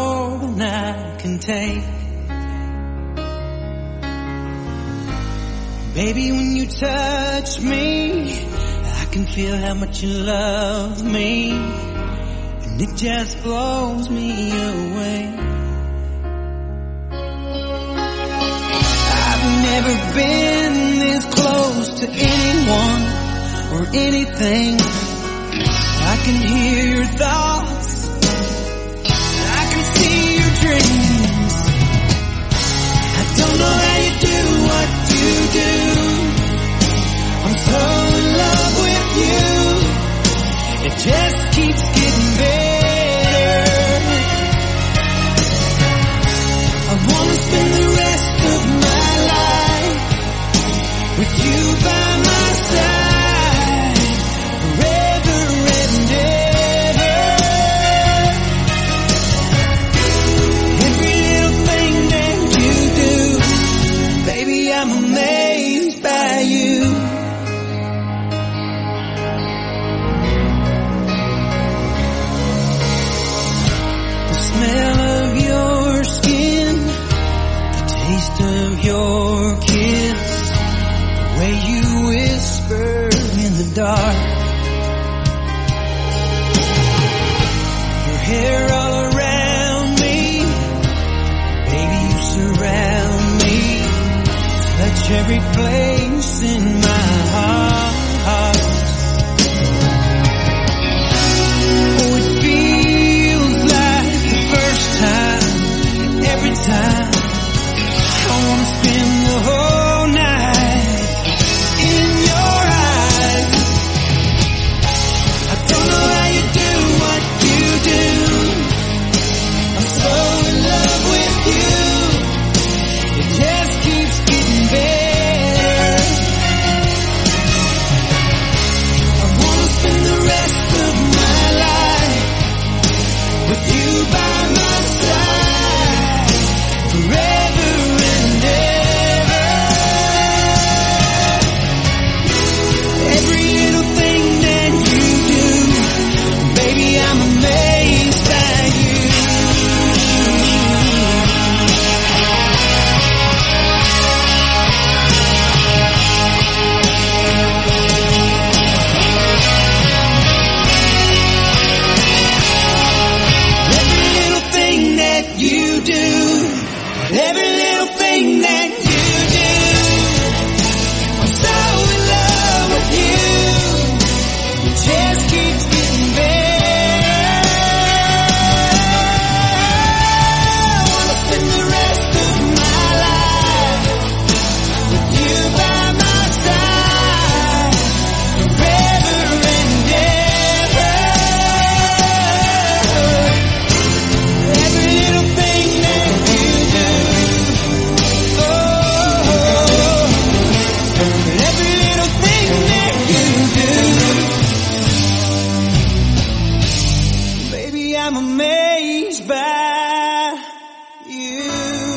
more than I can take. Baby, when you touch me, I can feel how much you love me, and it just blows me away. I've never been this close to anyone or anything. I can hear your thoughts, I can see your dreams. I don't know how you do what you do. I'm so in love with you. It just keeps getting better. I wanna spend the rest of my life with you by my side, forever and ever. Every little thing that you do, baby, I'm amazed by you. The smell of your skin, the taste of your kiss, the way you whisper in the dark, your hair all around me, baby, you surround me, touch every place in my heart. Oh, it feels like the first time, every time. I wanna spend the whole night in your eyes. I don't know how you do what you do. I'm so in love with you. It just keeps getting better. I wanna spend the rest of my life with you by my side, forever and ever. Every little thing that you do, baby, I'm amazed by you. Every little thing that you do, every little thing that you do, I'm so in love with you. It just keeps getting better. I wanna spend the rest of my life with you by my side, forever and ever. Every little thing that you do, oh, every little thing that you do, baby, I'm amazed by you.